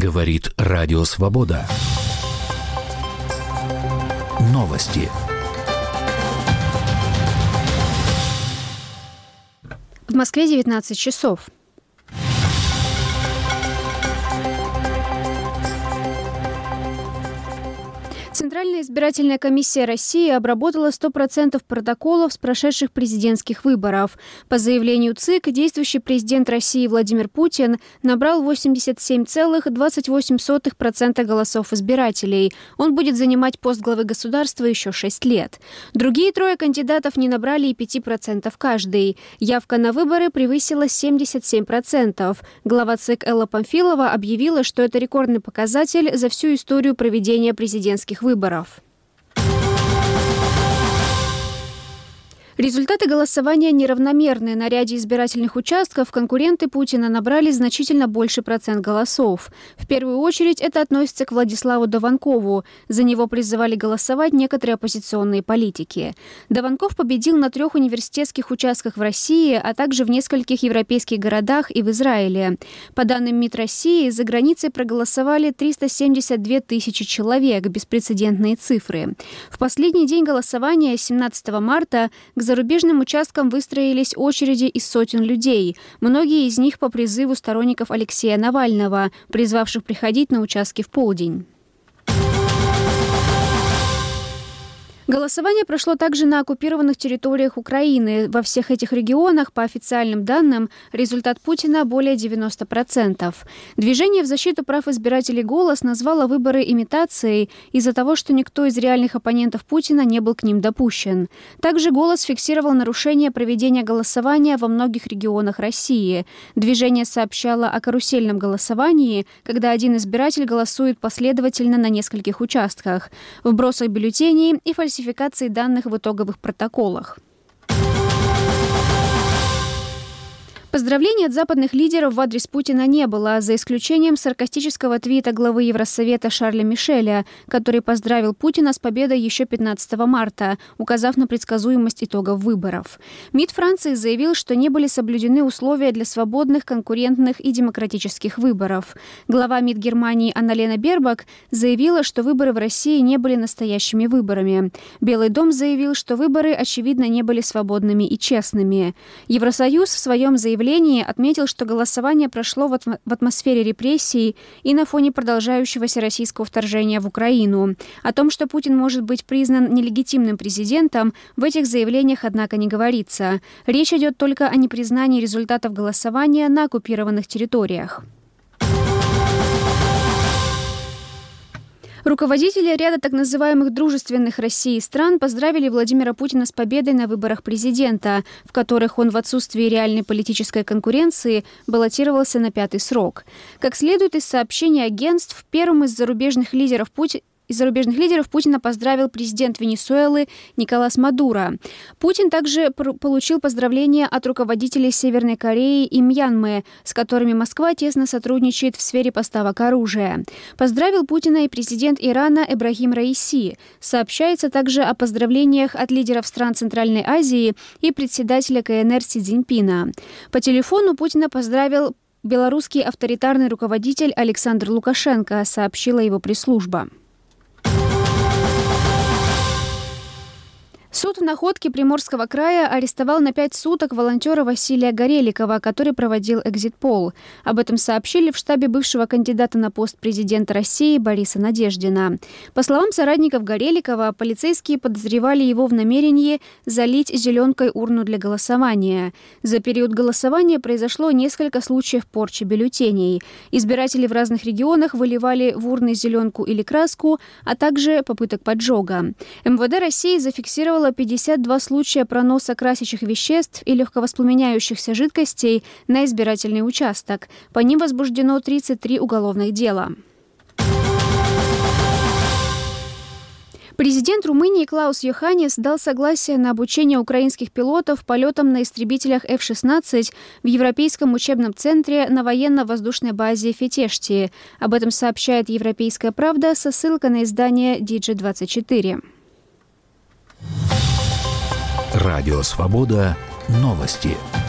Говорит Радио Свобода. Новости. В Москве 19 часов. Центральная избирательная комиссия России обработала 100% протоколов с прошедших президентских выборов. По заявлению ЦИК, действующий президент России Владимир Путин набрал 87,28% голосов избирателей. Он будет занимать пост главы государства еще 6 лет. Другие трое кандидатов не набрали и 5% каждый. Явка на выборы превысила 77%. Глава ЦИК Элла Памфилова объявила, что это рекордный показатель за всю историю проведения президентских выборов. Результаты голосования неравномерны. На ряде избирательных участков конкуренты Путина набрали значительно больше процент голосов. В первую очередь это относится к Владиславу Дованкову. За него призывали голосовать некоторые оппозиционные политики. Дованков победил на 3 университетских участках в России, а также в нескольких европейских городах и в Израиле. По данным МИД России, за границей проголосовали 372 тысячи человек, беспрецедентные цифры. В последний день голосования, 17 марта, к зарубежным участкам выстроились очереди из сотен людей. Многие из них по призыву сторонников Алексея Навального, призвавших приходить на участки в полдень. Голосование прошло также на оккупированных территориях Украины. Во всех этих регионах, по официальным данным, результат Путина более 90%. Движение в защиту прав избирателей «Голос» назвало выборы имитацией из-за того, что никто из реальных оппонентов Путина не был к ним допущен. Также «Голос» фиксировал нарушение проведения голосования во многих регионах России. Движение сообщало о карусельном голосовании, когда один избиратель голосует последовательно на нескольких участках, вбросах бюллетеней и фальсификации данных в итоговых протоколах. Поздравлений от западных лидеров в адрес Путина не было, за исключением саркастического твита главы Евросовета Шарля Мишеля, который поздравил Путина с победой еще 15 марта, указав на предсказуемость итогов выборов. МИД Франции заявил, что не были соблюдены условия для свободных, конкурентных и демократических выборов. Глава МИД Германии Анна-Лена Бербак заявила, что выборы в России не были настоящими выборами. Белый дом заявил, что выборы, очевидно, не были свободными и честными. Евросоюз в своем заявлении отметил, что голосование прошло в атмосфере репрессий и на фоне продолжающегося российского вторжения в Украину. О том, что Путин может быть признан нелегитимным президентом, в этих заявлениях, однако, не говорится. Речь идет только о непризнании результатов голосования на оккупированных территориях. Руководители ряда так называемых дружественных России стран поздравили Владимира Путина с победой на выборах президента, в которых он в отсутствии реальной политической конкуренции баллотировался на 5-й срок. Как следует из сообщений агентств, первым из зарубежных лидеров Путина поздравил президент Венесуэлы Николас Мадуро. Путин также получил поздравления от руководителей Северной Кореи и Мьянмы, с которыми Москва тесно сотрудничает в сфере поставок оружия. Поздравил Путина и президент Ирана Эбрахим Раиси. Сообщается также о поздравлениях от лидеров стран Центральной Азии и председателя КНР Си Цзиньпина. По телефону Путина поздравил белорусский авторитарный руководитель Александр Лукашенко, сообщила его пресс-служба. Суд в Находке Приморского края арестовал на 5 суток волонтера Василия Гореликова, который проводил экзит-пол. Об этом сообщили в штабе бывшего кандидата на пост президента России Бориса Надеждина. По словам соратников Гореликова, полицейские подозревали его в намерении залить зеленкой урну для голосования. За период голосования произошло несколько случаев порчи бюллетеней. Избиратели в разных регионах выливали в урны зеленку или краску, а также попыток поджога. МВД России зафиксировало 52 случая проноса красящих веществ и легковоспламеняющихся жидкостей на избирательный участок. По ним возбуждено 33 уголовных дела. Президент Румынии Клаус Йоханнис дал согласие на обучение украинских пилотов полетам на истребителях F-16 в Европейском учебном центре на военно-воздушной базе Фетешти. Об этом сообщает «Европейская правда» со ссылкой на издание Digi24. Радио Свобода. Новости.